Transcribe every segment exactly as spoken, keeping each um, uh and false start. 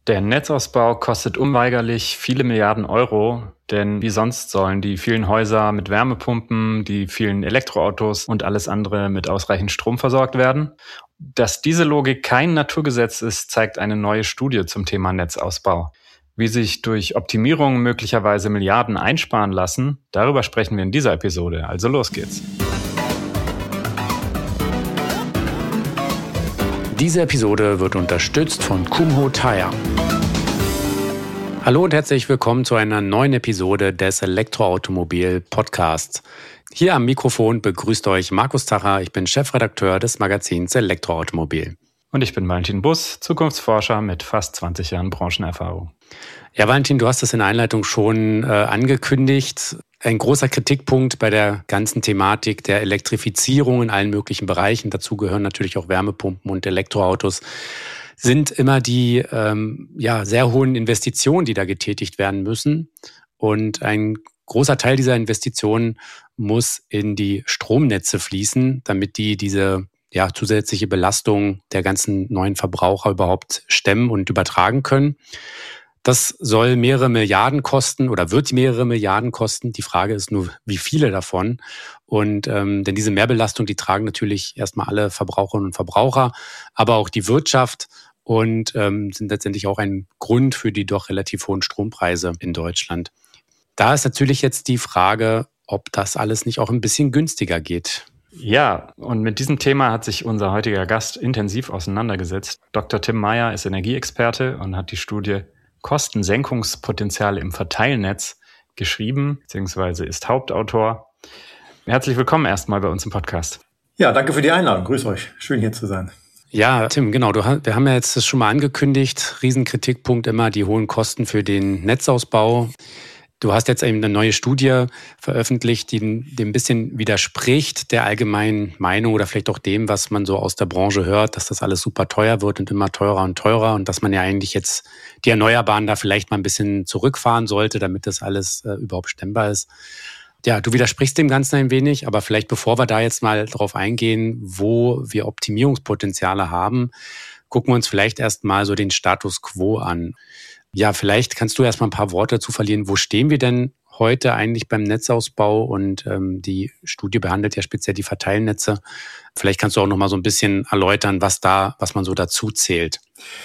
Der Netzausbau kostet unweigerlich viele Milliarden Euro, denn wie sonst sollen die vielen Häuser mit Wärmepumpen, die vielen Elektroautos und alles andere mit ausreichend Strom versorgt werden? Dass diese Logik kein Naturgesetz ist, zeigt eine neue Studie zum Thema Netzausbau. Wie sich durch Optimierung möglicherweise Milliarden einsparen lassen, darüber sprechen wir in dieser Episode. Also los geht's. Diese Episode wird unterstützt von Kumho Tire. Hallo und herzlich willkommen zu einer neuen Episode des Elektroautomobil-Podcasts. Hier am Mikrofon begrüßt euch Markus Tacher. Ich bin Chefredakteur des Magazins Elektroautomobil. Und ich bin Valentin Buss, Zukunftsforscher mit fast zwanzig Jahren Branchenerfahrung. Ja, Valentin, du hast es in der Einleitung schon äh, angekündigt. Ein großer Kritikpunkt bei der ganzen Thematik der Elektrifizierung in allen möglichen Bereichen, dazu gehören natürlich auch Wärmepumpen und Elektroautos, sind immer die ähm, ja, sehr hohen Investitionen, die da getätigt werden müssen. Und ein großer Teil dieser Investitionen muss in die Stromnetze fließen, damit die diese ja, zusätzliche Belastung der ganzen neuen Verbraucher überhaupt stemmen und übertragen können. Das soll mehrere Milliarden kosten oder wird mehrere Milliarden kosten. Die Frage ist nur, wie viele davon. Und ähm, denn diese Mehrbelastung, die tragen natürlich erstmal alle Verbraucherinnen und Verbraucher, aber auch die Wirtschaft und ähm, sind letztendlich auch ein Grund für die doch relativ hohen Strompreise in Deutschland. Da ist natürlich jetzt die Frage, ob das alles nicht auch ein bisschen günstiger geht. Ja, und mit diesem Thema hat sich unser heutiger Gast intensiv auseinandergesetzt. Doktor Tim Meyer ist Energieexperte und hat die Studie Kostensenkungspotenziale im Verteilnetz geschrieben, beziehungsweise ist Hauptautor. Herzlich willkommen erstmal bei uns im Podcast. Ja, danke für die Einladung. Grüß euch. Schön hier zu sein. Ja, Tim, genau. Du, wir haben ja jetzt das schon mal angekündigt. Riesenkritikpunkt immer die hohen Kosten für den Netzausbau. Du hast jetzt eben eine neue Studie veröffentlicht, die dem ein bisschen widerspricht der allgemeinen Meinung oder vielleicht auch dem, was man so aus der Branche hört, dass das alles super teuer wird und immer teurer und teurer und dass man ja eigentlich jetzt die Erneuerbaren da vielleicht mal ein bisschen zurückfahren sollte, damit das alles äh, überhaupt stemmbar ist. Ja, du widersprichst dem Ganzen ein wenig, aber vielleicht bevor wir da jetzt mal drauf eingehen, wo wir Optimierungspotenziale haben, gucken wir uns vielleicht erst mal so den Status quo an. Ja, vielleicht kannst du erst mal ein paar Worte dazu verlieren. Wo stehen wir denn heute eigentlich beim Netzausbau? Und ähm, die Studie behandelt ja speziell die Verteilnetze. Vielleicht kannst du auch noch mal so ein bisschen erläutern, was da, was man so dazu zählt.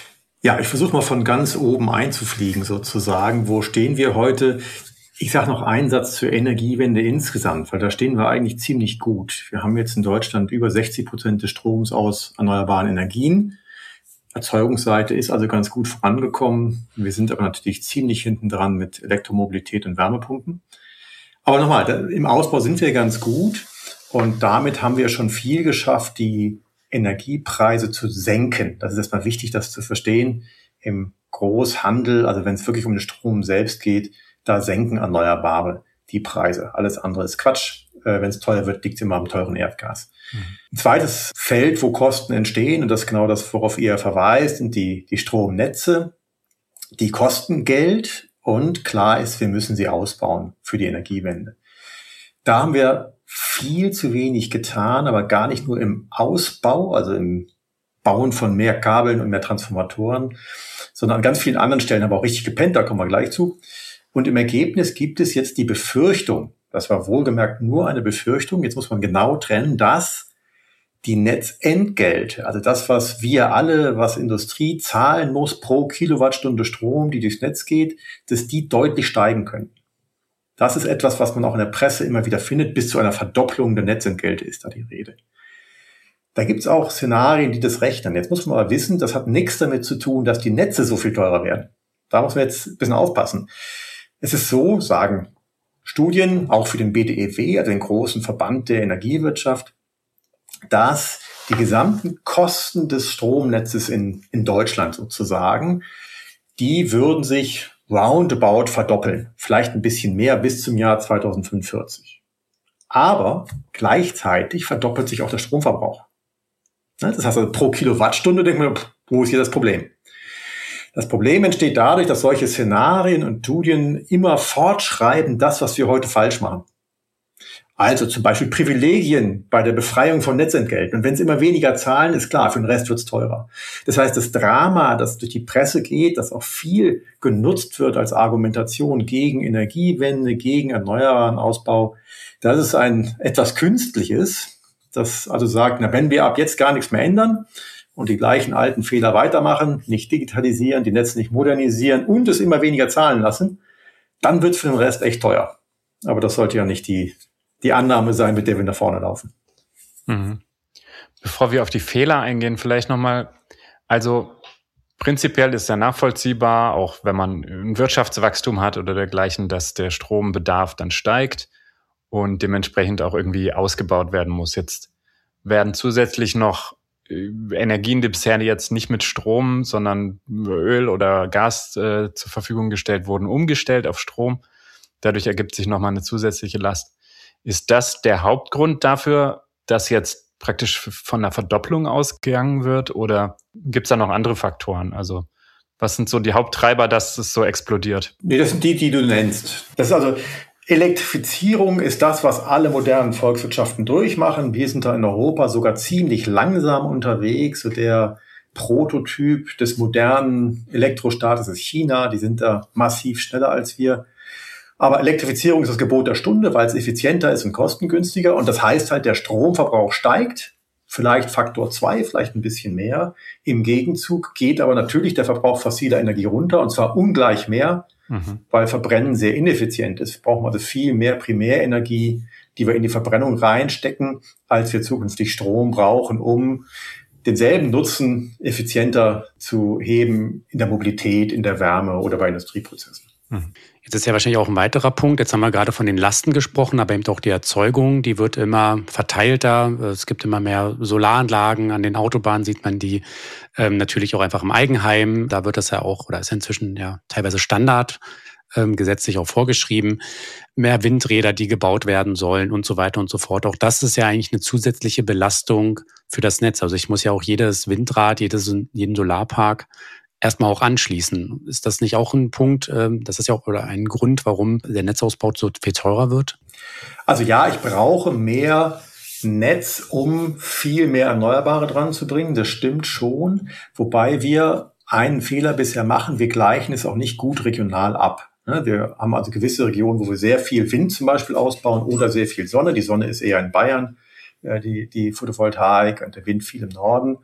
Ja, ich versuche mal von ganz oben einzufliegen sozusagen. Wo stehen wir heute? Ich sage noch einen Satz zur Energiewende insgesamt, weil da stehen wir eigentlich ziemlich gut. Wir haben jetzt in Deutschland über sechzig Prozent des Stroms aus erneuerbaren Energien. Erzeugungsseite ist also ganz gut vorangekommen. Wir sind aber natürlich ziemlich hinten dran mit Elektromobilität und Wärmepumpen. Aber nochmal, im Ausbau sind wir ganz gut und damit haben wir schon viel geschafft, die Energiepreise zu senken. Das ist erstmal wichtig, das zu verstehen. Im Großhandel, also wenn es wirklich um den Strom selbst geht, da senken Erneuerbare die Preise. Alles andere ist Quatsch. Wenn es teuer wird, liegt es immer am teuren Erdgas. Mhm. Ein zweites Feld, wo Kosten entstehen, und das ist genau das, worauf ihr verweist, sind die, die Stromnetze. Die kosten Geld und klar ist, wir müssen sie ausbauen für die Energiewende. Da haben wir viel zu wenig getan, aber gar nicht nur im Ausbau, also im Bauen von mehr Kabeln und mehr Transformatoren, sondern an ganz vielen anderen Stellen haben wir auch richtig gepennt, da kommen wir gleich zu. Und im Ergebnis gibt es jetzt die Befürchtung, das war wohlgemerkt nur eine Befürchtung, jetzt muss man genau trennen, dass die Netzentgelte, also das, was wir alle, was Industrie zahlen muss pro Kilowattstunde Strom, die durchs Netz geht, dass die deutlich steigen können. Das ist etwas, was man auch in der Presse immer wieder findet, bis zu einer Verdopplung der Netzentgelte ist da die Rede. Da gibt es auch Szenarien, die das rechnen. Jetzt muss man aber wissen, das hat nichts damit zu tun, dass die Netze so viel teurer werden. Da muss man jetzt ein bisschen aufpassen. Es ist so, sagen Studien, auch für den B D E W, also den großen Verband der Energiewirtschaft, dass die gesamten Kosten des Stromnetzes in, in Deutschland sozusagen, die würden sich roundabout verdoppeln. Vielleicht ein bisschen mehr bis zum Jahr zweitausendfünfundvierzig. Aber gleichzeitig verdoppelt sich auch der Stromverbrauch. Das heißt also pro Kilowattstunde denkt man, wo ist hier das Problem? Das Problem entsteht dadurch, dass solche Szenarien und Studien immer fortschreiben, das, was wir heute falsch machen. Also zum Beispiel Privilegien bei der Befreiung von Netzentgelten. Und wenn es immer weniger zahlen, ist klar, für den Rest wird es teurer. Das heißt, das Drama, das durch die Presse geht, das auch viel genutzt wird als Argumentation gegen Energiewende, gegen erneuerbaren Ausbau, das ist ein etwas Künstliches, das also sagt, na, wenn wir ab jetzt gar nichts mehr ändern und die gleichen alten Fehler weitermachen, nicht digitalisieren, die Netze nicht modernisieren und es immer weniger zahlen lassen, dann wird es für den Rest echt teuer. Aber das sollte ja nicht die die Annahme sein, mit der wir nach vorne laufen. Mhm. Bevor wir auf die Fehler eingehen, vielleicht nochmal, also prinzipiell ist ja nachvollziehbar, auch wenn man ein Wirtschaftswachstum hat oder dergleichen, dass der Strombedarf dann steigt und dementsprechend auch irgendwie ausgebaut werden muss. Jetzt werden zusätzlich noch Energien, die bisher jetzt nicht mit Strom, sondern Öl oder Gas äh, zur Verfügung gestellt wurden, umgestellt auf Strom. Dadurch ergibt sich nochmal eine zusätzliche Last. Ist das der Hauptgrund dafür, dass jetzt praktisch von einer Verdopplung ausgegangen wird? Oder gibt es da noch andere Faktoren? Also was sind so die Haupttreiber, dass es so explodiert? Nee, das sind die, die du nennst. Das ist also Elektrifizierung ist das, was alle modernen Volkswirtschaften durchmachen. Wir sind da in Europa sogar ziemlich langsam unterwegs. So der Prototyp des modernen Elektrostaates ist China. Die sind da massiv schneller als wir. Aber Elektrifizierung ist das Gebot der Stunde, weil es effizienter ist und kostengünstiger. Und das heißt halt, der Stromverbrauch steigt, vielleicht Faktor zwei, vielleicht ein bisschen mehr. Im Gegenzug geht aber natürlich der Verbrauch fossiler Energie runter, und zwar ungleich mehr, mhm. weil Verbrennen sehr ineffizient ist. Wir brauchen also viel mehr Primärenergie, die wir in die Verbrennung reinstecken, als wir zukünftig Strom brauchen, um denselben Nutzen effizienter zu heben in der Mobilität, in der Wärme oder bei Industrieprozessen. Mhm. Jetzt ist ja wahrscheinlich auch ein weiterer Punkt. Jetzt haben wir gerade von den Lasten gesprochen, aber eben auch die Erzeugung, die wird immer verteilter. Es gibt immer mehr Solaranlagen. An den Autobahnen sieht man die ähm, natürlich auch einfach im Eigenheim. Da wird das ja auch, oder ist inzwischen ja teilweise Standard, ähm, gesetzlich auch vorgeschrieben. Mehr Windräder, die gebaut werden sollen und so weiter und so fort. Auch das ist ja eigentlich eine zusätzliche Belastung für das Netz. Also ich muss ja auch jedes Windrad, jedes, jeden Solarpark erstmal auch anschließen. Ist das nicht auch ein Punkt, das ist ja auch oder ein Grund, warum der Netzausbau so viel teurer wird? Also ja, ich brauche mehr Netz, um viel mehr Erneuerbare dran zu bringen. Das stimmt schon. Wobei wir einen Fehler bisher machen, wir gleichen es auch nicht gut regional ab. Wir haben also gewisse Regionen, wo wir sehr viel Wind zum Beispiel ausbauen oder sehr viel Sonne. Die Sonne ist eher in Bayern, die, die Photovoltaik, und der Wind viel im Norden.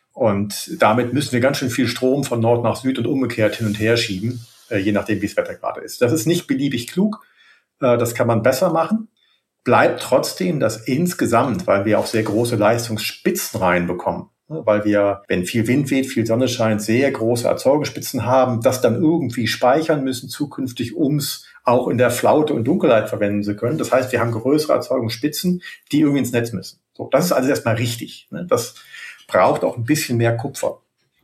Und damit müssen wir ganz schön viel Strom von Nord nach Süd und umgekehrt hin und her schieben, je nachdem, wie das Wetter gerade ist. Das ist nicht beliebig klug. Das kann man besser machen. Bleibt trotzdem, dass insgesamt, weil wir auch sehr große Leistungsspitzen reinbekommen, weil wir, wenn viel Wind weht, viel Sonne scheint, sehr große Erzeugungsspitzen haben, das dann irgendwie speichern müssen zukünftig, um es auch in der Flaute und Dunkelheit verwenden zu können. Das heißt, wir haben größere Erzeugungsspitzen, die irgendwie ins Netz müssen. So, das ist also erstmal richtig. Das braucht auch ein bisschen mehr Kupfer.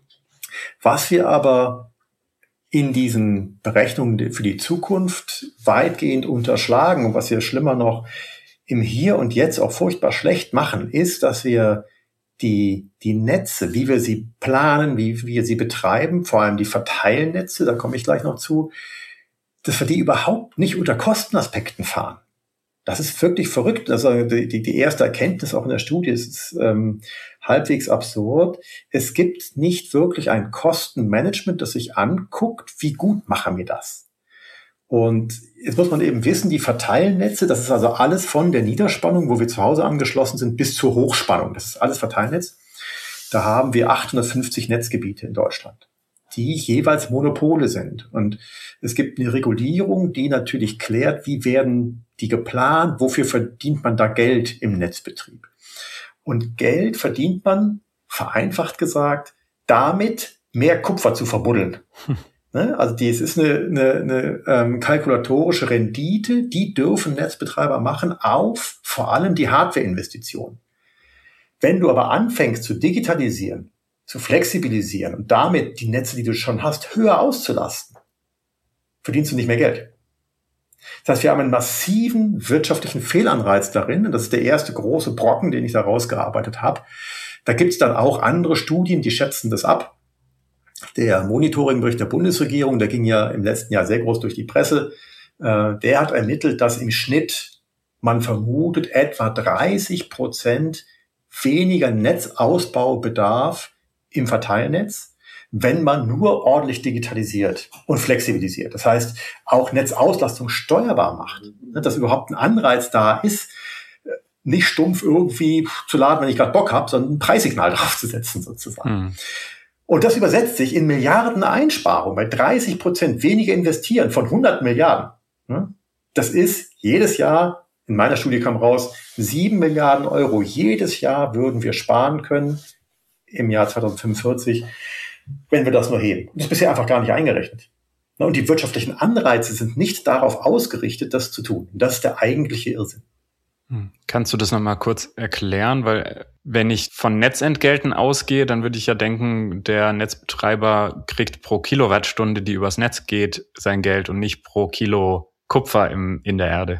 Was wir aber in diesen Berechnungen für die Zukunft weitgehend unterschlagen und was wir schlimmer noch im Hier und Jetzt auch furchtbar schlecht machen, ist, dass wir die, die Netze, wie wir sie planen, wie wir sie betreiben, vor allem die Verteilnetze, da komme ich gleich noch zu, dass wir die überhaupt nicht unter Kostenaspekten fahren. Das ist wirklich verrückt. Also die, die erste Erkenntnis auch in der Studie ist ähm, halbwegs absurd. Es gibt nicht wirklich ein Kostenmanagement, das sich anguckt, wie gut machen wir das. Und jetzt muss man eben wissen, die Verteilnetze, das ist also alles von der Niederspannung, wo wir zu Hause angeschlossen sind, bis zur Hochspannung. Das ist alles Verteilnetz. Da haben wir achthundertfünfzig Netzgebiete in Deutschland, die jeweils Monopole sind. Und es gibt eine Regulierung, die natürlich klärt, wie werden die geplant, wofür verdient man da Geld im Netzbetrieb. Und Geld verdient man, vereinfacht gesagt, damit mehr Kupfer zu verbuddeln. Hm. Ne? Also die, es ist eine, eine, eine ähm, kalkulatorische Rendite, die dürfen Netzbetreiber machen auf vor allem die Hardware-Investitionen. Wenn du aber anfängst zu digitalisieren, zu flexibilisieren und damit die Netze, die du schon hast, höher auszulasten, verdienst du nicht mehr Geld. Das heißt, wir haben einen massiven wirtschaftlichen Fehlanreiz darin. Und das ist der erste große Brocken, den ich da rausgearbeitet habe. Da gibt es dann auch andere Studien, die schätzen das ab. Der Monitoringbericht der Bundesregierung, der ging ja im letzten Jahr sehr groß durch die Presse, äh, der hat ermittelt, dass im Schnitt man vermutet etwa dreißig Prozent weniger Netzausbaubedarf im Verteilnetz, wenn man nur ordentlich digitalisiert und flexibilisiert. Das heißt, auch Netzauslastung steuerbar macht, dass überhaupt ein Anreiz da ist, nicht stumpf irgendwie zu laden, wenn ich gerade Bock habe, sondern ein Preissignal draufzusetzen sozusagen. Hm. Und das übersetzt sich in Milliarden Einsparungen, weil dreißig Prozent weniger investieren von hundert Milliarden. Das ist jedes Jahr, in meiner Studie kam raus, sieben Milliarden Euro jedes Jahr würden wir sparen können im Jahr zweitausendfünfundvierzig, wenn wir das nur heben. Das ist bisher einfach gar nicht eingerechnet. Und die wirtschaftlichen Anreize sind nicht darauf ausgerichtet, das zu tun. Das ist der eigentliche Irrsinn. Kannst du das nochmal kurz erklären? Weil wenn ich von Netzentgelten ausgehe, dann würde ich ja denken, der Netzbetreiber kriegt pro Kilowattstunde, die übers Netz geht, sein Geld und nicht pro Kilo Kupfer im, in der Erde.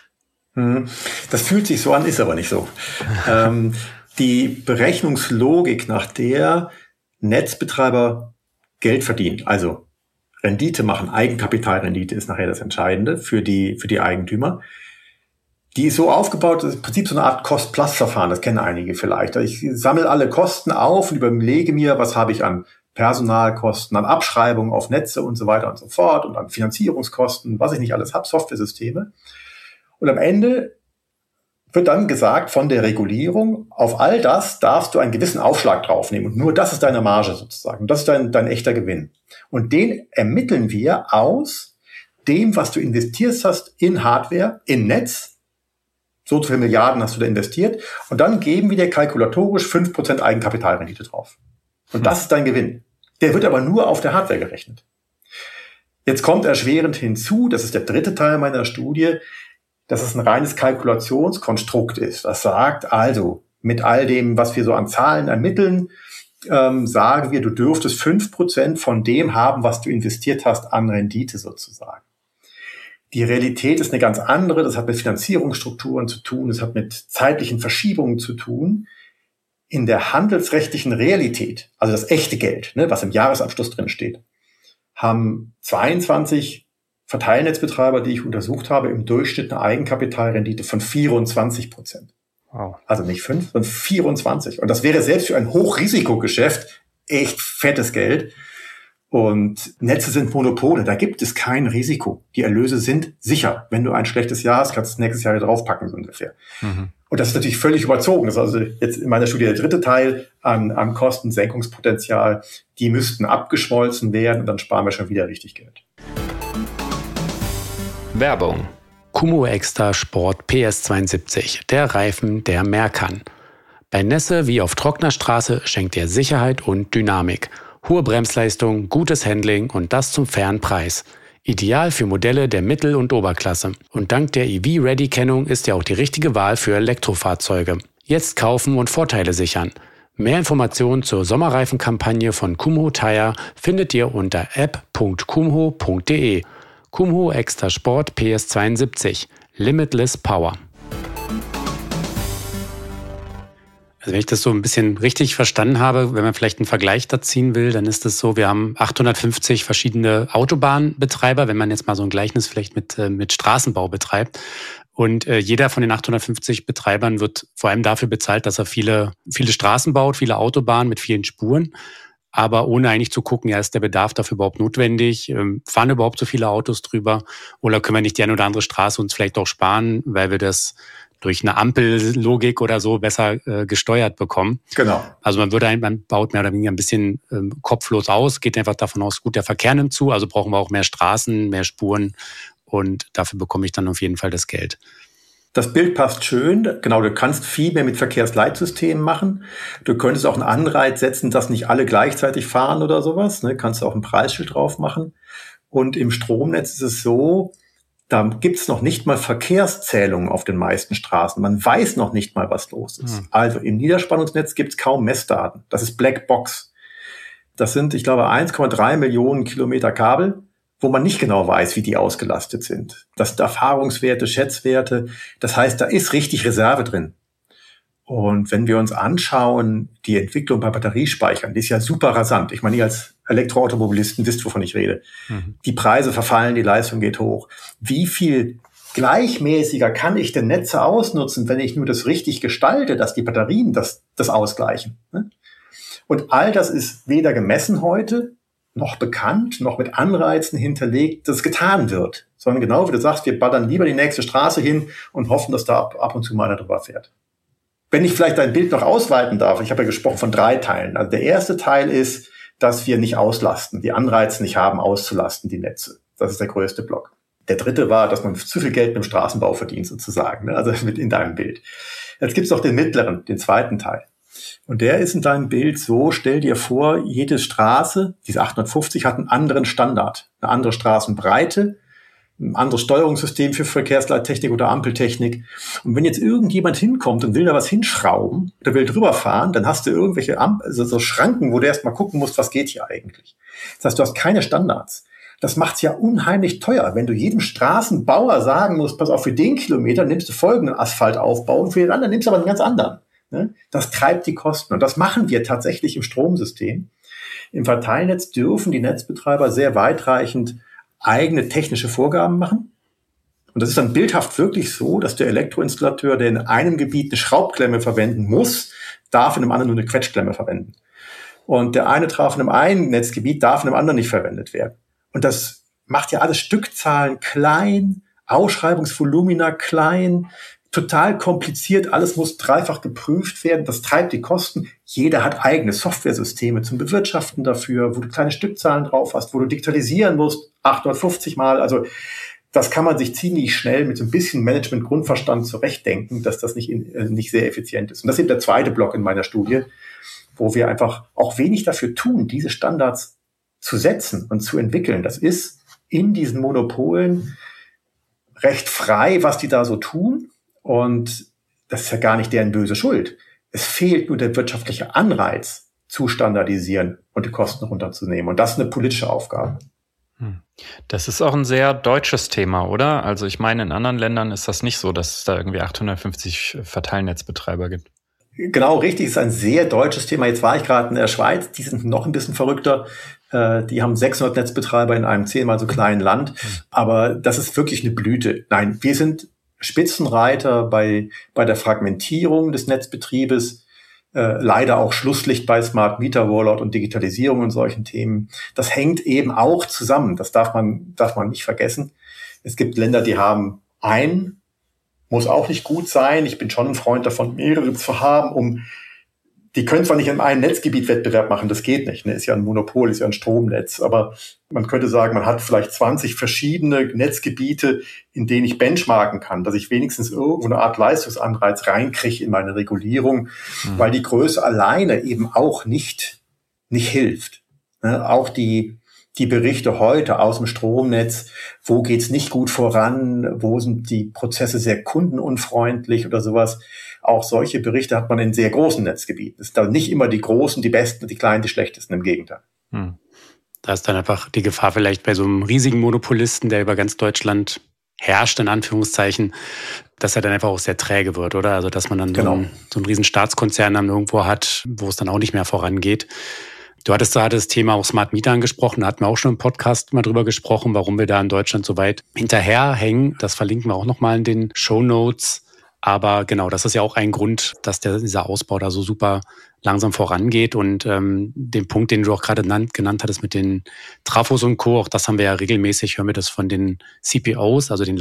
Das fühlt sich so an, ist aber nicht so. ähm, die Berechnungslogik, nach der Netzbetreiber Geld verdienen, also Rendite machen, Eigenkapitalrendite ist nachher das Entscheidende für die, für die Eigentümer. Die ist so aufgebaut, das ist im Prinzip so eine Art Cost-Plus-Verfahren, das kennen einige vielleicht. Ich sammle alle Kosten auf und überlege mir, was habe ich an Personalkosten, an Abschreibungen auf Netze und so weiter und so fort und an Finanzierungskosten, was ich nicht alles habe, Softwaresysteme. Und am Ende wird dann gesagt von der Regulierung, auf all das darfst du einen gewissen Aufschlag draufnehmen und nur das ist deine Marge sozusagen. Das ist dein, dein echter Gewinn. Und den ermitteln wir aus dem, was du investiert hast in Hardware, in Netz. So viele Milliarden hast du da investiert. Und dann geben wir dir kalkulatorisch fünf Prozent Eigenkapitalrendite drauf. Und das ist dein Gewinn. Der wird aber nur auf der Hardware gerechnet. Jetzt kommt erschwerend hinzu, das ist der dritte Teil meiner Studie, dass es ein reines Kalkulationskonstrukt ist. Das sagt also, mit all dem, was wir so an Zahlen ermitteln, ähm, sagen wir, du dürftest fünf Prozent von dem haben, was du investiert hast, an Rendite sozusagen. Die Realität ist eine ganz andere. Das hat mit Finanzierungsstrukturen zu tun. Das hat mit zeitlichen Verschiebungen zu tun. In der handelsrechtlichen Realität, also das echte Geld, ne, was im Jahresabschluss drin steht, haben zweiundzwanzig Verteilnetzbetreiber, die ich untersucht habe, im Durchschnitt eine Eigenkapitalrendite von vierundzwanzig Prozent. Wow. Also nicht fünf, sondern vierundzwanzig. Und das wäre selbst für ein Hochrisikogeschäft echt fettes Geld. Und Netze sind Monopole, da gibt es kein Risiko. Die Erlöse sind sicher. Wenn du ein schlechtes Jahr hast, kannst du das nächstes Jahr wieder draufpacken, so ungefähr. Mhm. Und das ist natürlich völlig überzogen. Das ist also jetzt in meiner Studie der dritte Teil an, an Kostensenkungspotenzial. Die müssten abgeschmolzen werden und dann sparen wir schon wieder richtig Geld. Werbung. Kumho Extra Sport P S zweiundsiebzig, der Reifen, der mehr kann. Bei Nässe wie auf trockener Straße schenkt er Sicherheit und Dynamik. Hohe Bremsleistung, gutes Handling und das zum fairen Preis. Ideal für Modelle der Mittel- und Oberklasse. Und dank der E V-Ready-Kennung ist er auch die richtige Wahl für Elektrofahrzeuge. Jetzt kaufen und Vorteile sichern. Mehr Informationen zur Sommerreifenkampagne von Kumho Tire findet ihr unter app punkt kumho punkt de. Kumho Extra Sport P S zweiundsiebzig. Limitless Power. Also wenn ich das so ein bisschen richtig verstanden habe, wenn man vielleicht einen Vergleich da ziehen will, dann ist es so, wir haben achthundertfünfzig verschiedene Autobahnbetreiber, wenn man jetzt mal so ein Gleichnis vielleicht mit, mit Straßenbau betreibt. Und äh, jeder von den achthundertfünfzig Betreibern wird vor allem dafür bezahlt, dass er viele, viele Straßen baut, viele Autobahnen mit vielen Spuren. Aber ohne eigentlich zu gucken, ja, ist der Bedarf dafür überhaupt notwendig? Ähm, fahren überhaupt so viele Autos drüber? Oder können wir nicht die eine oder andere Straße uns vielleicht auch sparen, weil wir das durch eine Ampellogik oder so besser äh, gesteuert bekommen? Genau. Also man würde, man baut mehr oder weniger ein bisschen ähm, kopflos aus, geht einfach davon aus, gut, der Verkehr nimmt zu, also brauchen wir auch mehr Straßen, mehr Spuren und dafür bekomme ich dann auf jeden Fall das Geld. Das Bild passt schön. Genau, du kannst viel mehr mit Verkehrsleitsystemen machen. Du könntest auch einen Anreiz setzen, dass nicht alle gleichzeitig fahren oder sowas. Ne? Kannst du auch ein Preisschild drauf machen. Und im Stromnetz ist es so, da gibt's noch nicht mal Verkehrszählungen auf den meisten Straßen. Man weiß noch nicht mal, was los ist. Hm. Also im Niederspannungsnetz gibt's kaum Messdaten. Das ist Blackbox. Das sind, ich glaube, eins Komma drei Millionen Kilometer Kabel, wo man nicht genau weiß, wie die ausgelastet sind. Das sind Erfahrungswerte, Schätzwerte. Das heißt, da ist richtig Reserve drin. Und wenn wir uns anschauen, die Entwicklung bei Batteriespeichern, die ist ja super rasant. Ich meine, ihr als Elektroautomobilisten wisst, wovon ich rede. Mhm. Die Preise verfallen, die Leistung geht hoch. Wie viel gleichmäßiger kann ich denn Netze ausnutzen, wenn ich nur das richtig gestalte, dass die Batterien das, das ausgleichen. Und all das ist weder gemessen heute, noch bekannt, noch mit Anreizen hinterlegt, dass es getan wird. Sondern genau wie du sagst, wir ballern lieber die nächste Straße hin und hoffen, dass da ab, ab und zu mal einer drüber fährt. Wenn ich vielleicht dein Bild noch ausweiten darf, ich habe ja gesprochen von drei Teilen. Also der erste Teil ist, dass wir nicht auslasten, die Anreize nicht haben, auszulasten, die Netze. Das ist der größte Block. Der dritte war, dass man zu viel Geld mit dem Straßenbau verdient, sozusagen, ne? Also mit in deinem Bild. Jetzt gibt's noch den mittleren, den zweiten Teil. Und der ist in deinem Bild so, stell dir vor, jede Straße, diese achthundertfünfzig, hat einen anderen Standard, eine andere Straßenbreite, ein anderes Steuerungssystem für Verkehrsleittechnik oder Ampeltechnik. Und wenn jetzt irgendjemand hinkommt und will da was hinschrauben oder will drüber fahren, dann hast du irgendwelche Ampel, also so Schranken, wo du erst mal gucken musst, was geht hier eigentlich. Das heißt, du hast keine Standards. Das macht's ja unheimlich teuer, wenn du jedem Straßenbauer sagen musst, pass auf, für den Kilometer nimmst du folgenden Asphaltaufbau und für den anderen nimmst du aber einen ganz anderen. Das treibt die Kosten. Und das machen wir tatsächlich im Stromsystem. Im Verteilnetz dürfen die Netzbetreiber sehr weitreichend eigene technische Vorgaben machen. Und das ist dann bildhaft wirklich so, dass der Elektroinstallateur, der in einem Gebiet eine Schraubklemme verwenden muss, darf in einem anderen nur eine Quetschklemme verwenden. Und der eine Traf in einem einen Netzgebiet, darf in einem anderen nicht verwendet werden. Und das macht ja alles Stückzahlen klein, Ausschreibungsvolumina klein, total kompliziert, alles muss dreifach geprüft werden, das treibt die Kosten. Jeder hat eigene Softwaresysteme zum Bewirtschaften dafür, wo du kleine Stückzahlen drauf hast, wo du digitalisieren musst, achthundertfünfzig Mal. Also das kann man sich ziemlich schnell mit so ein bisschen Management-Grundverstand zurechtdenken, dass das nicht, in, äh, nicht sehr effizient ist. Und das ist eben der zweite Block in meiner Studie, wo wir einfach auch wenig dafür tun, diese Standards zu setzen und zu entwickeln. Das ist in diesen Monopolen recht frei, was die da so tun. Und das ist ja gar nicht deren böse Schuld. Es fehlt nur der wirtschaftliche Anreiz, zu standardisieren und die Kosten runterzunehmen. Und das ist eine politische Aufgabe. Das ist auch ein sehr deutsches Thema, oder? Also ich meine, in anderen Ländern ist das nicht so, dass es da irgendwie achthundertfünfzig Verteilnetzbetreiber gibt. Genau, richtig. Es ist ein sehr deutsches Thema. Jetzt war ich gerade in der Schweiz. Die sind noch ein bisschen verrückter. Die haben sechshundert Netzbetreiber in einem zehnmal so kleinen Land. Aber das ist wirklich eine Blüte. Nein, wir sind Spitzenreiter bei, bei der Fragmentierung des Netzbetriebes, äh, leider auch Schlusslicht bei Smart Meter Rollout und Digitalisierung und solchen Themen. Das hängt eben auch zusammen. Das darf man, darf man nicht vergessen. Es gibt Länder, die haben ein, muss auch nicht gut sein. Ich bin schon ein Freund davon, mehrere zu haben, um die können zwar nicht in einem Netzgebiet Wettbewerb machen, das geht nicht, ne? Ist ja ein Monopol, ist ja ein Stromnetz, aber man könnte sagen, man hat vielleicht zwanzig verschiedene Netzgebiete, in denen ich benchmarken kann, dass ich wenigstens irgendwo eine Art Leistungsanreiz reinkriege in meine Regulierung, mhm. weil die Größe alleine eben auch nicht, nicht hilft. Ne? Auch die, die Berichte heute aus dem Stromnetz, wo geht's nicht gut voran, wo sind die Prozesse sehr kundenunfreundlich oder sowas. Auch solche Berichte hat man in sehr großen Netzgebieten. Es sind dann nicht immer die Großen, die Besten, die Kleinen, die Schlechtesten, im Gegenteil. Hm. Da ist dann einfach die Gefahr vielleicht bei so einem riesigen Monopolisten, der über ganz Deutschland herrscht, in Anführungszeichen, dass er dann einfach auch sehr träge wird, oder? Also dass man dann genau. so, einen, so einen riesen Staatskonzern dann irgendwo hat, wo es dann auch nicht mehr vorangeht. Du hattest da das Thema auch Smart Meter angesprochen, da hatten wir auch schon im Podcast mal drüber gesprochen, warum wir da in Deutschland so weit hinterherhängen. Das verlinken wir auch nochmal in den Shownotes. Aber genau, das ist ja auch ein Grund, dass der, dieser Ausbau da so super langsam vorangeht. Und ähm, den Punkt, den du auch gerade genannt, genannt hattest mit den Trafos und Co., auch das haben wir ja regelmäßig, hören wir das von den C P Os, also den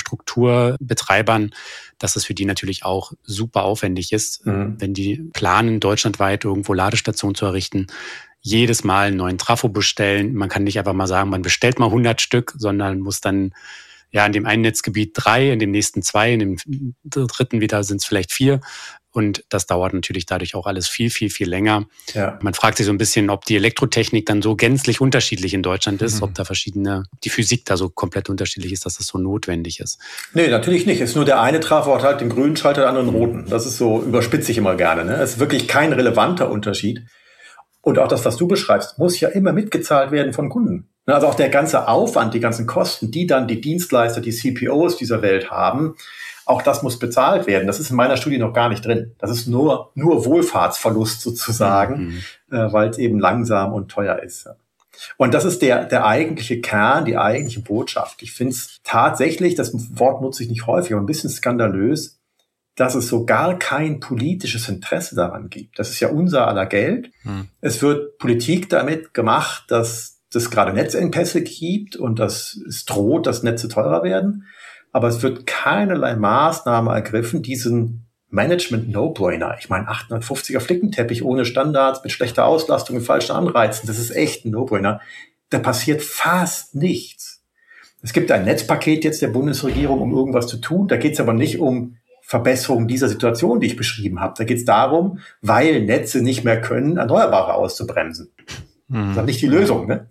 Ladeinfrastrukturbetreibern, dass es für die natürlich auch super aufwendig ist, mhm. wenn die planen, deutschlandweit irgendwo Ladestationen zu errichten, jedes Mal einen neuen Trafo bestellen. Man kann nicht einfach mal sagen, man bestellt mal hundert Stück, sondern muss dann ja in dem einen Netzgebiet drei, in dem nächsten zwei, in dem dritten wieder sind es vielleicht vier. Und das dauert natürlich dadurch auch alles viel, viel, viel länger. Ja. Man fragt sich so ein bisschen, ob die Elektrotechnik dann so gänzlich unterschiedlich in Deutschland ist, mhm. ob da verschiedene, die Physik da so komplett unterschiedlich ist, dass das so notwendig ist. Nee, natürlich nicht. Es ist nur der eine Trafo hat halt den grünen Schalter, der andere den roten. Das ist so, überspitze ich immer gerne. Ne? Es ist wirklich kein relevanter Unterschied. Und auch das, was du beschreibst, muss ja immer mitgezahlt werden von Kunden. Also auch der ganze Aufwand, die ganzen Kosten, die dann die Dienstleister, die C P Os dieser Welt haben, auch das muss bezahlt werden. Das ist in meiner Studie noch gar nicht drin. Das ist nur, nur Wohlfahrtsverlust sozusagen, mhm. äh, weil es eben langsam und teuer ist. Und das ist der, der eigentliche Kern, die eigentliche Botschaft. Ich finde es tatsächlich, das Wort nutze ich nicht häufig, aber ein bisschen skandalös, dass es so gar kein politisches Interesse daran gibt. Das ist ja unser aller Geld. Hm. Es wird Politik damit gemacht, dass es gerade Netzengpässe gibt und dass es droht, dass Netze teurer werden. Aber es wird keinerlei Maßnahme ergriffen, diesen Management-No-Brainer. Ich meine, achthundertfünfziger Flickenteppich ohne Standards, mit schlechter Auslastung, mit falschen Anreizen, das ist echt ein No-Brainer. Da passiert fast nichts. Es gibt ein Netzpaket jetzt der Bundesregierung, um irgendwas zu tun. Da geht es aber nicht um Verbesserung dieser Situation, die ich beschrieben habe. Da geht es darum, weil Netze nicht mehr können, Erneuerbare auszubremsen. Hm. Das ist aber nicht die Lösung, ne?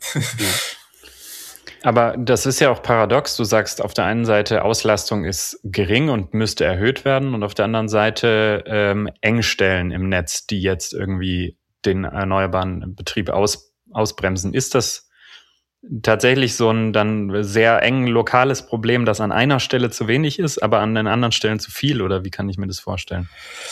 Aber das ist ja auch paradox. Du sagst, auf der einen Seite, Auslastung ist gering und müsste erhöht werden und auf der anderen Seite ähm, Engstellen im Netz, die jetzt irgendwie den erneuerbaren Betrieb aus, ausbremsen. Ist das tatsächlich so ein dann sehr eng lokales Problem, das an einer Stelle zu wenig ist, aber an den anderen Stellen zu viel? Oder wie kann ich mir das vorstellen?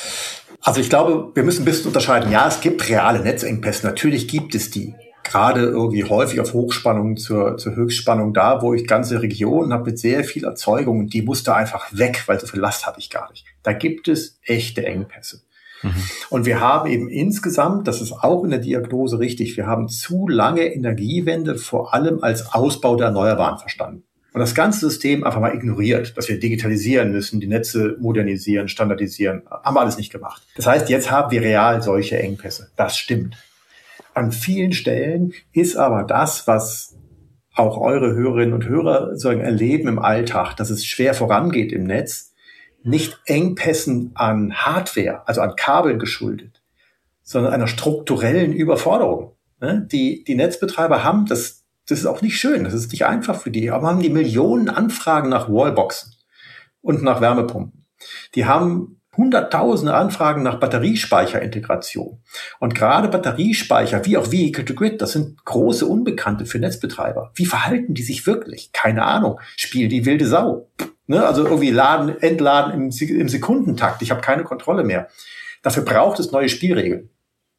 Also ich glaube, wir müssen ein bisschen unterscheiden. Ja, es gibt reale Netzengpässe. Natürlich gibt es die. Gerade irgendwie häufig auf Hochspannung zur, zur Höchstspannung da, wo ich ganze Regionen habe mit sehr viel Erzeugung und die musste einfach weg, weil so viel Last habe ich gar nicht. Da gibt es echte Engpässe. Mhm. Und wir haben eben insgesamt, das ist auch in der Diagnose richtig, wir haben zu lange Energiewende vor allem als Ausbau der Erneuerbaren verstanden. Und das ganze System einfach mal ignoriert, dass wir digitalisieren müssen, die Netze modernisieren, standardisieren, haben wir alles nicht gemacht. Das heißt, jetzt haben wir real solche Engpässe. Das stimmt. An vielen Stellen ist aber das, was auch eure Hörerinnen und Hörer sagen, erleben im Alltag, dass es schwer vorangeht im Netz, nicht Engpässen an Hardware, also an Kabeln geschuldet, sondern einer strukturellen Überforderung. Die, die Netzbetreiber haben, das, das ist auch nicht schön, das ist nicht einfach für die, aber haben die Millionen Anfragen nach Wallboxen und nach Wärmepumpen. Die haben Hunderttausende Anfragen nach Batteriespeicherintegration. Und gerade Batteriespeicher, wie auch Vehicle to Grid, das sind große Unbekannte für Netzbetreiber. Wie verhalten die sich wirklich? Keine Ahnung. Spielen die wilde Sau. Ne? Also irgendwie laden, entladen im, im Sekundentakt. Ich habe keine Kontrolle mehr. Dafür braucht es neue Spielregeln.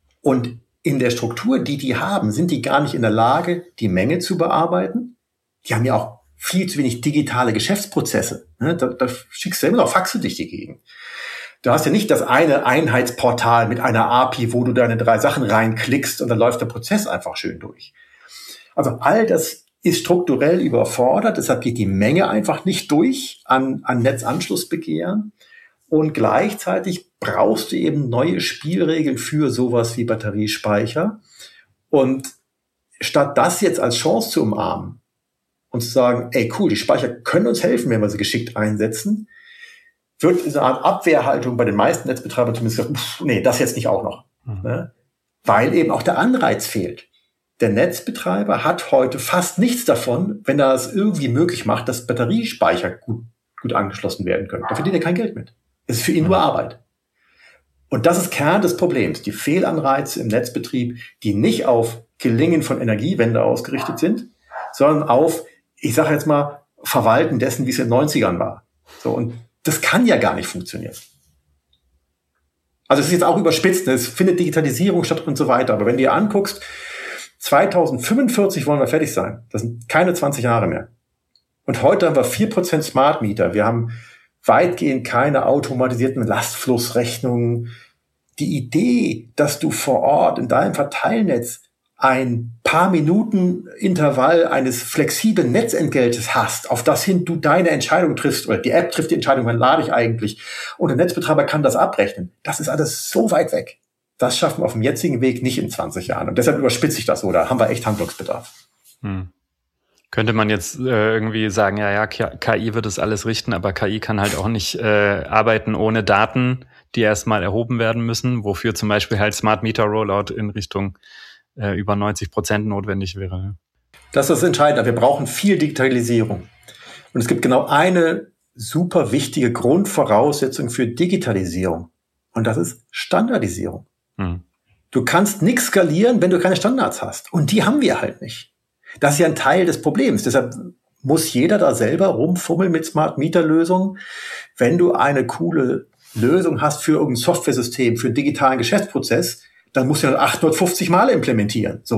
Und in der Struktur, die die haben, sind die gar nicht in der Lage, die Menge zu bearbeiten. Die haben ja auch viel zu wenig digitale Geschäftsprozesse. Ne? Da, da schickst du immer noch Faxe durch die Gegend. Du hast ja nicht das eine Einheitsportal mit einer A P I, wo du deine drei Sachen reinklickst und dann läuft der Prozess einfach schön durch. Also all das ist strukturell überfordert, deshalb geht die Menge einfach nicht durch an, an Netzanschlussbegehren. Und gleichzeitig brauchst du eben neue Spielregeln für sowas wie Batteriespeicher. Und statt das jetzt als Chance zu umarmen und zu sagen, ey cool, die Speicher können uns helfen, wenn wir sie geschickt einsetzen, wird in so einer Art Abwehrhaltung bei den meisten Netzbetreibern zumindest gesagt, pff, nee, das jetzt nicht auch noch. Mhm. Ne? Weil eben auch der Anreiz fehlt. Der Netzbetreiber hat heute fast nichts davon, wenn er es irgendwie möglich macht, dass Batteriespeicher gut, gut angeschlossen werden können. Da verdient er kein Geld mit. Es ist für ihn nur Arbeit. Und das ist Kern des Problems. Die Fehlanreize im Netzbetrieb, die nicht auf Gelingen von Energiewende ausgerichtet sind, sondern auf, ich sage jetzt mal, Verwalten dessen, wie es in den neunzigern war. So, und das kann ja gar nicht funktionieren. Also es ist jetzt auch überspitzt, ne? Es findet Digitalisierung statt und so weiter. Aber wenn du dir anguckst, zweitausendfünfundvierzig wollen wir fertig sein. Das sind keine zwanzig Jahre mehr. Und heute haben wir vier Prozent Smart Meter. Wir haben weitgehend keine automatisierten Lastflussrechnungen. Die Idee, dass du vor Ort in deinem Verteilnetz ein paar Minuten Intervall eines flexiblen Netzentgeltes hast, auf das hin du deine Entscheidung triffst, oder die App trifft die Entscheidung, wann lade ich eigentlich, und der Netzbetreiber kann das abrechnen. Das ist alles so weit weg. Das schaffen wir auf dem jetzigen Weg nicht in zwanzig Jahren. Und deshalb überspitze ich das so, da haben wir echt Handlungsbedarf. Hm. Könnte man jetzt äh, irgendwie sagen, ja, ja, K I wird das alles richten, aber K I kann halt auch nicht äh, arbeiten ohne Daten, die erstmal erhoben werden müssen, wofür zum Beispiel halt Smart Meter Rollout in Richtung über neunzig Prozent notwendig wäre. Das ist entscheidend. Wir brauchen viel Digitalisierung. Und es gibt genau eine super wichtige Grundvoraussetzung für Digitalisierung. Und das ist Standardisierung. Hm. Du kannst nichts skalieren, wenn du keine Standards hast. Und die haben wir halt nicht. Das ist ja ein Teil des Problems. Deshalb muss jeder da selber rumfummeln mit Smart-Meter-Lösungen. Wenn du eine coole Lösung hast für irgendein Softwaresystem, für einen digitalen Geschäftsprozess, dann musst du das achthundertfünfzig Mal implementieren. So.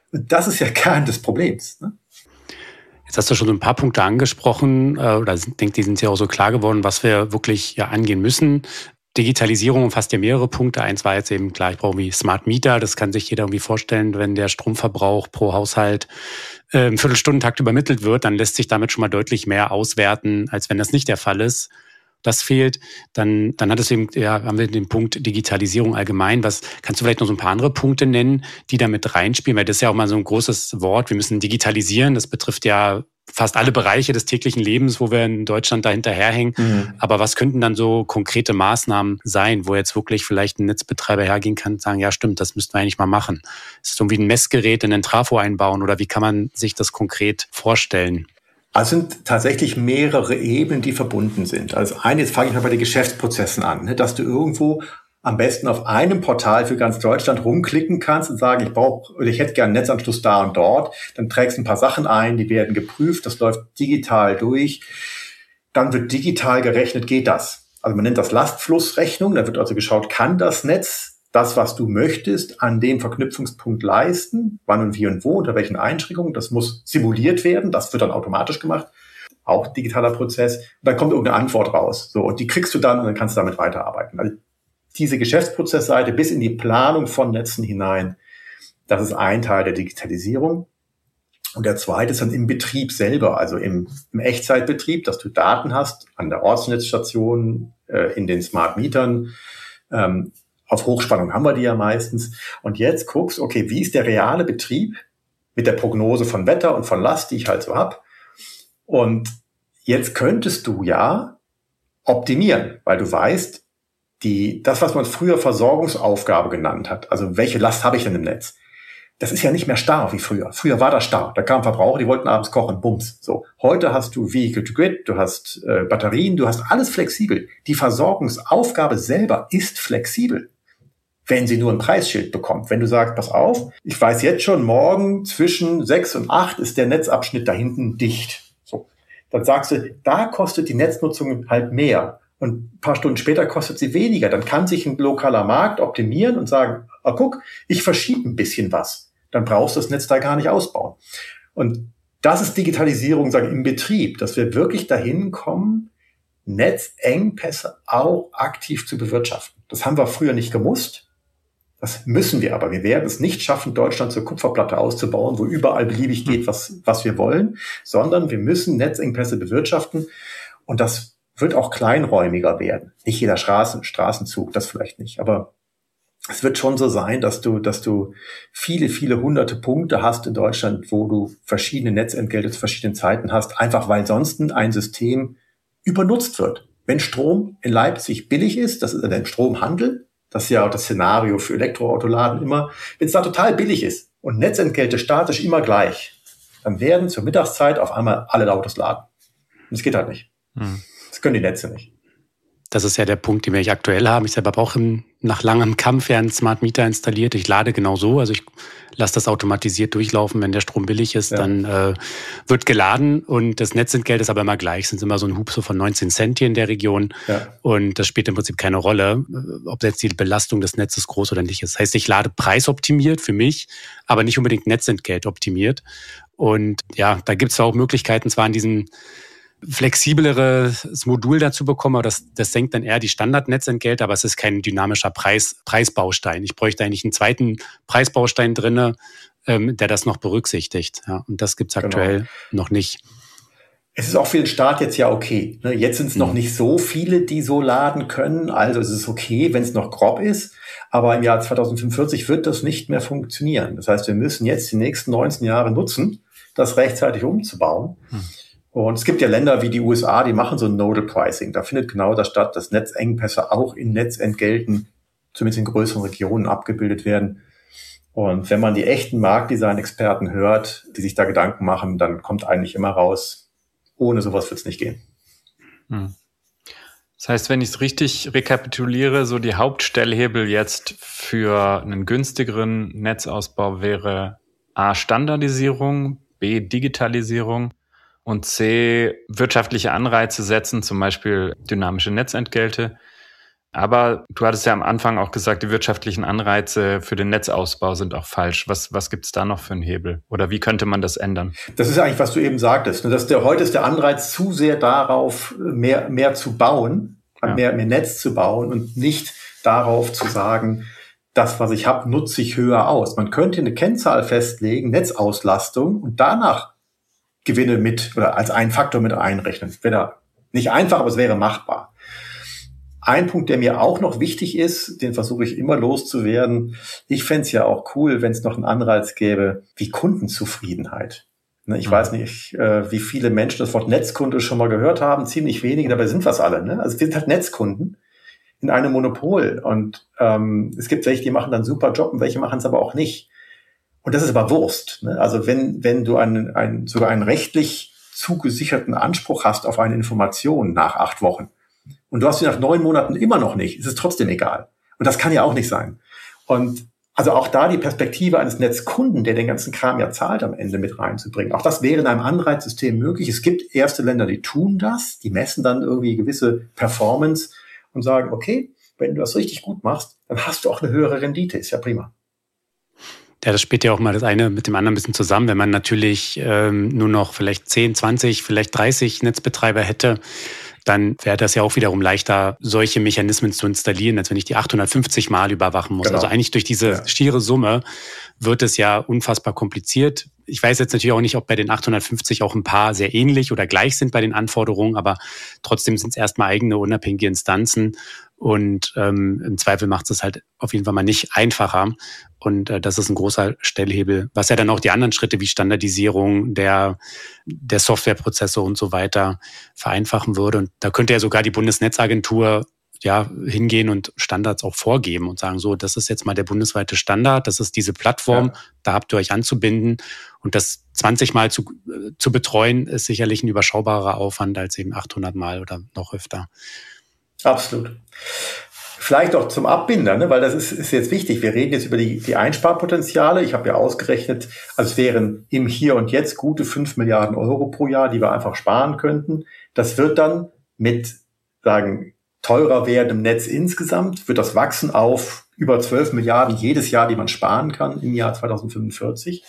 Und das ist ja Kern des Problems. Ne? Jetzt hast du schon so ein paar Punkte angesprochen, äh, oder ich denke, die sind ja auch so klar geworden, was wir wirklich ja angehen müssen. Digitalisierung umfasst ja mehrere Punkte. Eins war jetzt eben klar, ich brauche wie Smart Meter. Das kann sich jeder irgendwie vorstellen, wenn der Stromverbrauch pro Haushalt äh, im Viertelstundentakt übermittelt wird, dann lässt sich damit schon mal deutlich mehr auswerten, als wenn das nicht der Fall ist. Das fehlt, dann, dann hat es eben, ja, haben wir den Punkt Digitalisierung allgemein. Was kannst du vielleicht noch so ein paar andere Punkte nennen, die da mit reinspielen? Weil das ist ja auch mal so ein großes Wort. Wir müssen digitalisieren. Das betrifft ja fast alle Bereiche des täglichen Lebens, wo wir in Deutschland da hinterherhängen. Mhm. Aber was könnten dann so konkrete Maßnahmen sein, wo jetzt wirklich vielleicht ein Netzbetreiber hergehen kann und sagen, ja stimmt, das müssten wir eigentlich mal machen. Ist es irgendwie ein Messgerät in den Trafo einbauen oder wie kann man sich das konkret vorstellen? Also sind tatsächlich mehrere Ebenen, die verbunden sind. Also eine, jetzt fange ich mal bei den Geschäftsprozessen an, ne, dass du irgendwo am besten auf einem Portal für ganz Deutschland rumklicken kannst und sagen, ich brauche oder ich hätte gerne einen Netzanschluss da und dort. Dann trägst du ein paar Sachen ein, die werden geprüft, das läuft digital durch. Dann wird digital gerechnet, geht das? Also man nennt das Lastflussrechnung. Da wird also geschaut, kann das Netz das, was du möchtest, an dem Verknüpfungspunkt leisten, wann und wie und wo, unter welchen Einschränkungen. Das muss simuliert werden, das wird dann automatisch gemacht, auch digitaler Prozess. Und dann kommt irgendeine Antwort raus. So, und die kriegst du dann und dann kannst du damit weiterarbeiten. Also diese Geschäftsprozessseite bis in die Planung von Netzen hinein, das ist ein Teil der Digitalisierung. Und der zweite ist dann im Betrieb selber, also im, im Echtzeitbetrieb, dass du Daten hast an der Ortsnetzstation, äh, in den Smart Mietern, ähm, auf Hochspannung haben wir die ja meistens. Und jetzt guckst, okay, wie ist der reale Betrieb mit der Prognose von Wetter und von Last, die ich halt so hab. Und jetzt könntest du ja optimieren, weil du weißt, die, das, was man früher Versorgungsaufgabe genannt hat, also welche Last habe ich denn im Netz? Das ist ja nicht mehr starr wie früher. Früher war das starr. Da kamen Verbraucher, die wollten abends kochen, bums. So. Heute hast du Vehicle to Grid, du hast äh, Batterien, du hast alles flexibel. Die Versorgungsaufgabe selber ist flexibel, wenn sie nur ein Preisschild bekommt. Wenn du sagst, pass auf, ich weiß jetzt schon, morgen zwischen sechs und acht ist der Netzabschnitt da hinten dicht. So. Dann sagst du, da kostet die Netznutzung halt mehr. Und ein paar Stunden später kostet sie weniger. Dann kann sich ein lokaler Markt optimieren und sagen, ah, guck, ich verschiebe ein bisschen was. Dann brauchst du das Netz da gar nicht ausbauen. Und das ist Digitalisierung, sagen, im Betrieb, dass wir wirklich dahin kommen, Netzengpässe auch aktiv zu bewirtschaften. Das haben wir früher nicht gemusst. Das müssen wir aber. Wir werden es nicht schaffen, Deutschland zur Kupferplatte auszubauen, wo überall beliebig geht, was, was wir wollen, sondern wir müssen Netzengpässe bewirtschaften. Und das wird auch kleinräumiger werden. Nicht jeder Straßen, Straßenzug, das vielleicht nicht. Aber es wird schon so sein, dass du, dass du viele, viele hunderte Punkte hast in Deutschland, wo du verschiedene Netzentgelte zu verschiedenen Zeiten hast, einfach weil sonst ein System übernutzt wird. Wenn Strom in Leipzig billig ist, das ist der Stromhandel, das ist ja auch das Szenario für Elektroautoladen immer, wenn es da total billig ist und Netzentgelte statisch immer gleich, dann werden zur Mittagszeit auf einmal alle Autos laden. Und das geht halt nicht. Hm. Das können die Netze nicht. Das ist ja der Punkt, den wir ich aktuell haben. Ich selber habe auch im, nach langem Kampf ja einen Smart Meter installiert. Ich lade genau so, also ich lasse das automatisiert durchlaufen. Wenn der Strom billig ist, ja. dann äh, wird geladen und das Netzentgelt ist aber immer gleich. Es sind immer so ein Hub so von neunzehn Cent hier in der Region ja. und das spielt im Prinzip keine Rolle, ob jetzt die Belastung des Netzes groß oder nicht ist. Das heißt, ich lade preisoptimiert für mich, aber nicht unbedingt Netzentgelt optimiert. Und ja, da gibt es auch Möglichkeiten, zwar in diesen flexibleres Modul dazu bekommen, aber das, das senkt dann eher die Standardnetzentgelte, aber es ist kein dynamischer Preis, Preisbaustein. Ich bräuchte eigentlich einen zweiten Preisbaustein drinne, ähm, der das noch berücksichtigt. Ja, und das gibt's aktuell genau. noch nicht. Es ist auch für den Staat jetzt ja okay. Ne? Jetzt sind es mhm. noch nicht so viele, die so laden können. Also es ist okay, wenn es noch grob ist. Aber im Jahr zweitausendfünfundvierzig wird das nicht mehr funktionieren. Das heißt, wir müssen jetzt die nächsten neunzehn Jahre nutzen, das rechtzeitig umzubauen. Mhm. Und es gibt ja Länder wie die U S A, die machen so ein Nodal Pricing. Da findet genau das statt, dass Netzengpässe auch in Netzentgelten, zumindest in größeren Regionen, abgebildet werden. Und wenn man die echten Marktdesign-Experten hört, die sich da Gedanken machen, dann kommt eigentlich immer raus, ohne sowas wird es nicht gehen. Hm. Das heißt, wenn ich es richtig rekapituliere, so die Hauptstellhebel jetzt für einen günstigeren Netzausbau wäre A, Standardisierung, B, Digitalisierung und C, wirtschaftliche Anreize setzen, zum Beispiel dynamische Netzentgelte. Aber du hattest ja am Anfang auch gesagt, die wirtschaftlichen Anreize für den Netzausbau sind auch falsch. Was, was gibt es da noch für einen Hebel? Oder wie könnte man das ändern? Das ist eigentlich, was du eben sagtest. Dass der, heute ist der Anreiz zu sehr darauf, mehr, mehr zu bauen, ja. mehr, mehr Netz zu bauen und nicht darauf zu sagen, das, was ich habe, nutze ich höher aus. Man könnte eine Kennzahl festlegen, Netzauslastung, und danach Gewinne mit oder als einen Faktor mit einrechnen. Wäre nicht einfach, aber es wäre machbar. Ein Punkt, der mir auch noch wichtig ist, den versuche ich immer loszuwerden. Ich fände es ja auch cool, wenn es noch einen Anreiz gäbe, wie Kundenzufriedenheit. Ich mhm. weiß nicht, wie viele Menschen das Wort Netzkunde schon mal gehört haben. Ziemlich wenige, dabei sind wir es alle. Ne? Also wir sind halt Netzkunden in einem Monopol. Und ähm, es gibt welche, die machen dann einen super Job und welche machen es aber auch nicht. Und das ist aber Wurst. Ne? Also wenn wenn du einen, einen sogar einen rechtlich zugesicherten Anspruch hast auf eine Information nach acht Wochen, und du hast sie nach neun Monaten immer noch nicht, ist es trotzdem egal. Und das kann ja auch nicht sein. Und also auch da die Perspektive eines Netzkunden, der den ganzen Kram ja zahlt, am Ende mit reinzubringen. Auch das wäre in einem Anreizsystem möglich. Es gibt erste Länder, die tun das. Die messen dann irgendwie gewisse Performance und sagen, okay, wenn du das richtig gut machst, dann hast du auch eine höhere Rendite. Ist ja prima. Ja, das spielt ja auch mal das eine mit dem anderen ein bisschen zusammen. Wenn man natürlich ähm, nur noch vielleicht zehn, zwanzig, vielleicht dreißig Netzbetreiber hätte, dann wäre das ja auch wiederum leichter, solche Mechanismen zu installieren, als wenn ich die achthundertfünfzig Mal überwachen muss. Genau. Also eigentlich durch diese ja. schiere Summe wird es ja unfassbar kompliziert. Ich weiß jetzt natürlich auch nicht, ob bei den achthundertfünfzig auch ein paar sehr ähnlich oder gleich sind bei den Anforderungen, aber trotzdem sind es erstmal eigene unabhängige Instanzen. Und ähm, im Zweifel macht es halt auf jeden Fall mal nicht einfacher. Und äh, das ist ein großer Stellhebel, was ja dann auch die anderen Schritte wie Standardisierung der, der Softwareprozesse und so weiter vereinfachen würde. Und da könnte ja sogar die Bundesnetzagentur ja hingehen und Standards auch vorgeben und sagen, so, das ist jetzt mal der bundesweite Standard, das ist diese Plattform, ja. da habt ihr euch anzubinden. Und das zwanzig Mal zu, zu betreuen, ist sicherlich ein überschaubarer Aufwand als eben achthundert Mal oder noch öfter. Absolut. Vielleicht auch zum Abbinder, ne? Weil das ist, ist jetzt wichtig. Wir reden jetzt über die, die Einsparpotenziale. Ich habe ja ausgerechnet, also es wären im Hier und Jetzt gute fünf Milliarden Euro pro Jahr, die wir einfach sparen könnten. Das wird dann mit, sagen, teurer werdendem Netz insgesamt, wird das wachsen auf über zwölf Milliarden jedes Jahr, die man sparen kann im Jahr zweitausendfünfundvierzig.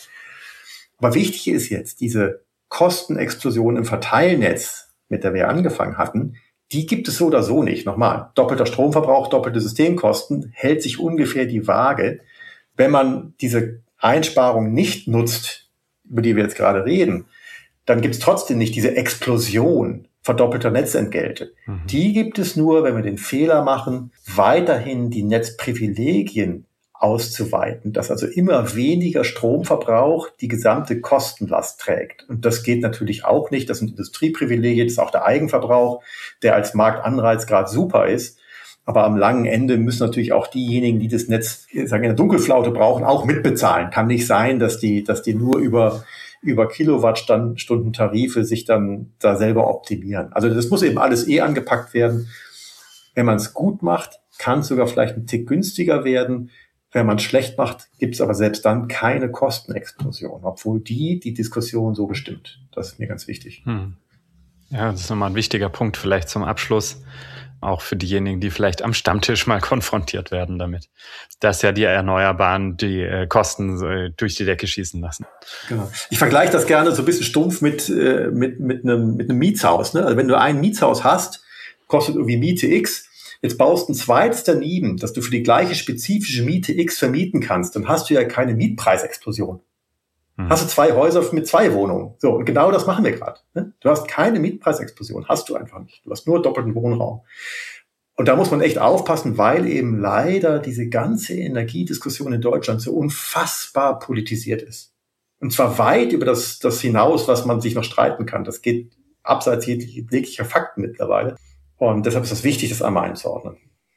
Aber wichtig ist jetzt, diese Kostenexplosion im Verteilnetz, mit der wir angefangen hatten, die gibt es so oder so nicht. Nochmal, doppelter Stromverbrauch, doppelte Systemkosten, hält sich ungefähr die Waage. Wenn man diese Einsparung nicht nutzt, über die wir jetzt gerade reden, dann gibt es trotzdem nicht diese Explosion verdoppelter Netzentgelte. Mhm. Die gibt es nur, wenn wir den Fehler machen, weiterhin die Netzprivilegien auszuweiten, dass also immer weniger Stromverbrauch die gesamte Kostenlast trägt. Und das geht natürlich auch nicht. Das sind Industrieprivilegien, das ist auch der Eigenverbrauch, der als Marktanreiz gerade super ist. Aber am langen Ende müssen natürlich auch diejenigen, die das Netz sagen, in der Dunkelflaute brauchen, auch mitbezahlen. Kann nicht sein, dass die, dass die nur über über Kilowattstunden Tarife sich dann da selber optimieren. Also das muss eben alles eh angepackt werden. Wenn man es gut macht, kann es sogar vielleicht ein Tick günstiger werden. Wenn man es schlecht macht, gibt es aber selbst dann keine Kostenexplosion, obwohl die die Diskussion so bestimmt. Das ist mir ganz wichtig. Hm. Ja, das ist nochmal ein wichtiger Punkt vielleicht zum Abschluss. Auch für diejenigen, die vielleicht am Stammtisch mal konfrontiert werden damit, dass ja die Erneuerbaren die äh, Kosten äh, durch die Decke schießen lassen. Genau. Ich vergleiche das gerne so ein bisschen stumpf mit äh, mit mit einem mit einem Mietshaus. Ne? Also wenn du ein Mietshaus hast, kostet irgendwie Miete X. Jetzt baust ein zweites daneben, dass du für die gleiche spezifische Miete X vermieten kannst, dann hast du ja keine Mietpreisexplosion. Hm. Hast du zwei Häuser mit zwei Wohnungen. So, und genau das machen wir gerade. Ne? Du hast keine Mietpreisexplosion, hast du einfach nicht. Du hast nur doppelten Wohnraum. Und da muss man echt aufpassen, weil eben leider diese ganze Energiediskussion in Deutschland so unfassbar politisiert ist. Und zwar weit über das, das hinaus, was man sich noch streiten kann. Das geht abseits jeglicher Fakten mittlerweile. Und deshalb ist es wichtig, das einmal einzuordnen.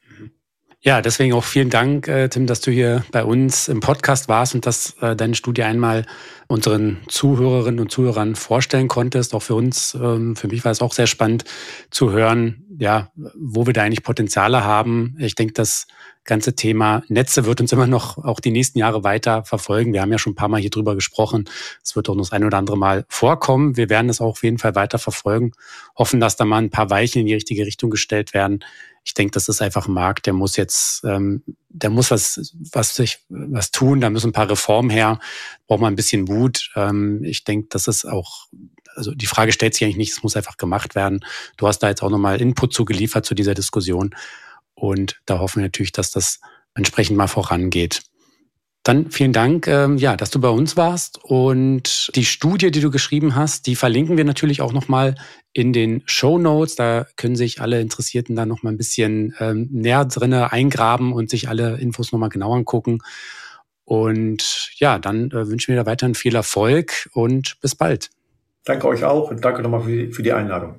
Ja, deswegen auch vielen Dank, äh, Tim, dass du hier bei uns im Podcast warst und dass äh, deine Studie einmal unseren Zuhörerinnen und Zuhörern vorstellen konntest. Auch für uns, ähm, für mich war es auch sehr spannend zu hören, ja, wo wir da eigentlich Potenziale haben. Ich denke, das ganze Thema Netze wird uns immer noch auch die nächsten Jahre weiter verfolgen. Wir haben ja schon ein paar Mal hier drüber gesprochen. Es wird auch noch das ein oder andere Mal vorkommen. Wir werden es auch auf jeden Fall weiter verfolgen. Hoffen, dass da mal ein paar Weichen in die richtige Richtung gestellt werden. Ich denke, das ist einfach ein Markt, der muss jetzt, ähm, der muss was, was sich, was tun. Da müssen ein paar Reformen her. Braucht man ein bisschen Mut. Ähm, ich denke, das ist auch, also die Frage stellt sich eigentlich nicht, es muss einfach gemacht werden. Du hast da jetzt auch nochmal Input zu geliefert zu dieser Diskussion. Und da hoffen wir natürlich, dass das entsprechend mal vorangeht. Dann vielen Dank, ähm, ja, dass du bei uns warst. Und die Studie, die du geschrieben hast, die verlinken wir natürlich auch nochmal in den Shownotes. Da können sich alle Interessierten dann nochmal ein bisschen ähm, näher drinne eingraben und sich alle Infos nochmal genau angucken. Und ja, dann äh, wünschen wir dir weiterhin viel Erfolg und bis bald. Danke euch auch und danke nochmal für, für die Einladung.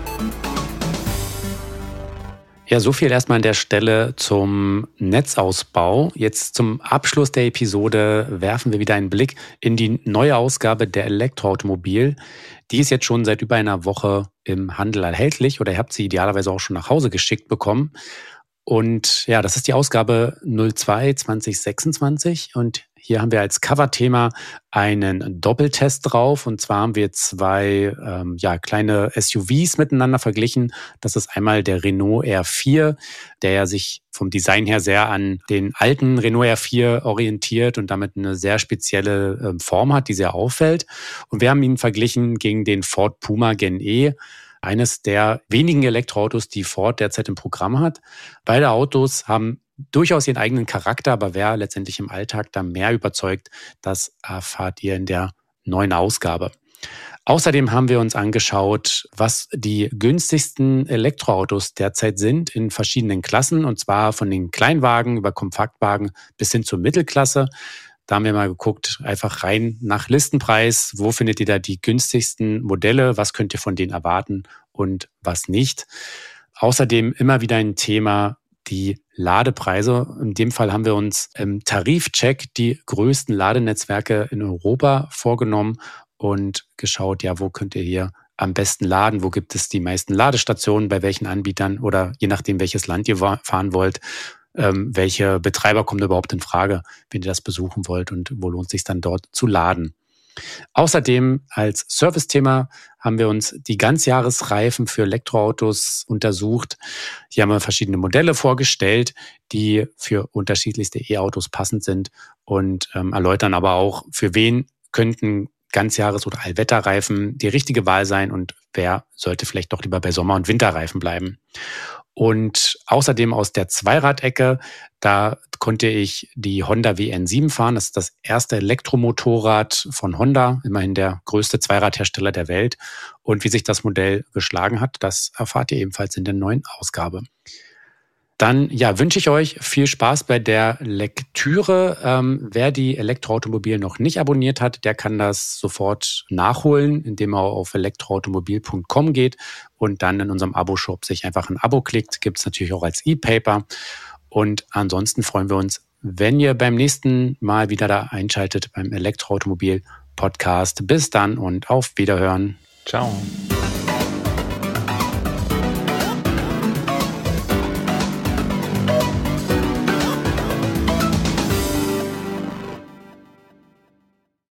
Ja, so viel erstmal an der Stelle zum Netzausbau. Jetzt zum Abschluss der Episode werfen wir wieder einen Blick in die neue Ausgabe der Elektroautomobil. Die ist jetzt schon seit über einer Woche im Handel erhältlich oder ihr habt sie idealerweise auch schon nach Hause geschickt bekommen. Und ja, das ist die Ausgabe null zwei zwanzig sechsundzwanzig und hier haben wir als Coverthema einen Doppeltest drauf. Und zwar haben wir zwei ähm, ja, kleine S U Vs miteinander verglichen. Das ist einmal der Renault R vier, der ja sich vom Design her sehr an den alten Renault R vier orientiert und damit eine sehr spezielle ähm, Form hat, die sehr auffällt. Und wir haben ihn verglichen gegen den Ford Puma Gen E. Eines der wenigen Elektroautos, die Ford derzeit im Programm hat. Beide Autos haben durchaus ihren eigenen Charakter, aber wer letztendlich im Alltag da mehr überzeugt, das erfahrt ihr in der neuen Ausgabe. Außerdem haben wir uns angeschaut, was die günstigsten Elektroautos derzeit sind in verschiedenen Klassen, und zwar von den Kleinwagen über Kompaktwagen bis hin zur Mittelklasse. Da haben wir mal geguckt, einfach rein nach Listenpreis, wo findet ihr da die günstigsten Modelle, was könnt ihr von denen erwarten und was nicht. Außerdem immer wieder ein Thema, die Ladepreise. In dem Fall haben wir uns im Tarifcheck die größten Ladenetzwerke in Europa vorgenommen und geschaut, ja, wo könnt ihr hier am besten laden, wo gibt es die meisten Ladestationen, bei welchen Anbietern oder je nachdem, welches Land ihr fahren wollt. Ähm, welche Betreiber kommen überhaupt in Frage, wenn ihr das besuchen wollt und wo lohnt es sich dann dort zu laden. Außerdem als Service-Thema haben wir uns die Ganzjahresreifen für Elektroautos untersucht. Hier haben wir verschiedene Modelle vorgestellt, die für unterschiedlichste E-Autos passend sind und ähm, erläutern aber auch, für wen könnten Ganzjahres- oder Allwetterreifen die richtige Wahl sein und wer sollte vielleicht doch lieber bei Sommer- und Winterreifen bleiben. Und außerdem aus der Zweiradecke, da konnte ich die Honda W N sieben fahren. Das ist das erste Elektromotorrad von Honda, immerhin der größte Zweiradhersteller der Welt. Und wie sich das Modell geschlagen hat, das erfahrt ihr ebenfalls in der neuen Ausgabe. Dann ja, wünsche ich euch viel Spaß bei der Lektüre. Ähm, wer die Elektroautomobil noch nicht abonniert hat, der kann das sofort nachholen, indem er auf elektroautomobil punkt com geht und dann in unserem Abo-Shop sich einfach ein Abo klickt. Gibt es natürlich auch als E-Paper. Und ansonsten freuen wir uns, wenn ihr beim nächsten Mal wieder da einschaltet beim Elektroautomobil-Podcast. Bis dann und auf Wiederhören. Ciao.